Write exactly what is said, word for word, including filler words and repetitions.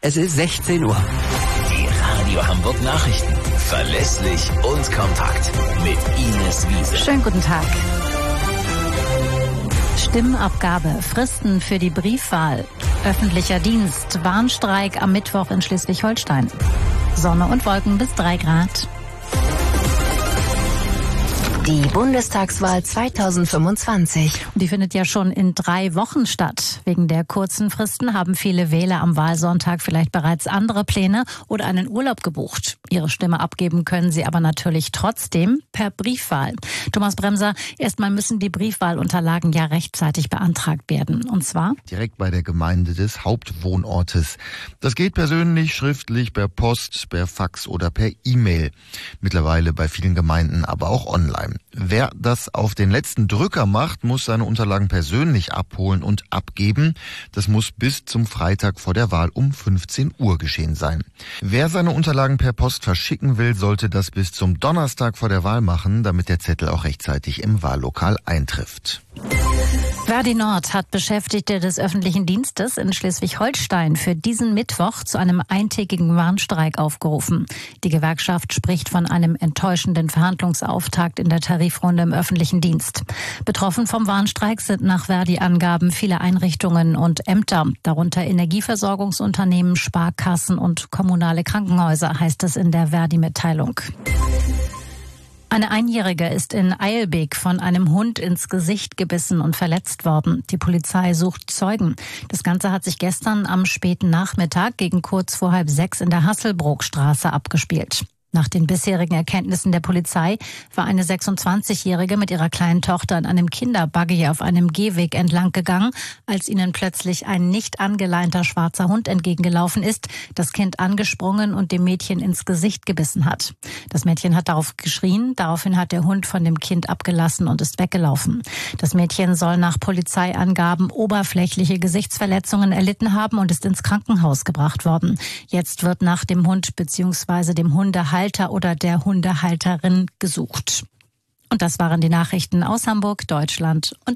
Es ist sechzehn Uhr. Die Radio Hamburg Nachrichten. Verlässlich und kompakt. Mit Ines Wiese. Schönen guten Tag. Stimmabgabe, Fristen für die Briefwahl, öffentlicher Dienst, Warnstreik am Mittwoch in Schleswig-Holstein. Sonne und Wolken bis drei Grad. Die Bundestagswahl zweitausendfünfundzwanzig. Die findet ja schon in drei Wochen statt. Wegen der kurzen Fristen haben viele Wähler am Wahlsonntag vielleicht bereits andere Pläne oder einen Urlaub gebucht. Ihre Stimme abgeben können sie aber natürlich trotzdem per Briefwahl. Thomas Bremser, erstmal müssen die Briefwahlunterlagen ja rechtzeitig beantragt werden. Und zwar? Direkt bei der Gemeinde des Hauptwohnortes. Das geht persönlich, schriftlich, per Post, per Fax oder per E-Mail. Mittlerweile bei vielen Gemeinden aber auch online. Wer das auf den letzten Drücker macht, muss seine Unterlagen persönlich abholen und abgeben. Das muss bis zum Freitag vor der Wahl um fünfzehn Uhr geschehen sein. Wer seine Unterlagen per Post verschicken will, sollte das bis zum Donnerstag vor der Wahl machen, damit der Zettel auch rechtzeitig im Wahllokal eintrifft. Verdi Nord hat Beschäftigte des öffentlichen Dienstes in Schleswig-Holstein für diesen Mittwoch zu einem eintägigen Warnstreik aufgerufen. Die Gewerkschaft spricht von einem enttäuschenden Verhandlungsauftakt in der Tarifrunde im öffentlichen Dienst. Betroffen vom Warnstreik sind nach Verdi-Angaben viele Einrichtungen und Ämter, darunter Energieversorgungsunternehmen, Sparkassen und kommunale Krankenhäuser, heißt es in der Verdi-Mitteilung. Eine Einjährige ist in Eilbek von einem Hund ins Gesicht gebissen und verletzt worden. Die Polizei sucht Zeugen. Das Ganze hat sich gestern am späten Nachmittag gegen kurz vor halb sechs in der Hasselbrookstraße abgespielt. Nach den bisherigen Erkenntnissen der Polizei war eine sechsundzwanzigjährige mit ihrer kleinen Tochter in einem Kinderbuggy auf einem Gehweg entlang gegangen, als ihnen plötzlich ein nicht angeleinter schwarzer Hund entgegengelaufen ist, das Kind angesprungen und dem Mädchen ins Gesicht gebissen hat. Das Mädchen hat darauf geschrien, daraufhin hat der Hund von dem Kind abgelassen und ist weggelaufen. Das Mädchen soll nach Polizeiangaben oberflächliche Gesichtsverletzungen erlitten haben und ist ins Krankenhaus gebracht worden. Jetzt wird nach dem Hund bzw. dem Hundehalter oder der Hundehalterin gesucht. Und das waren die Nachrichten aus Hamburg, Deutschland und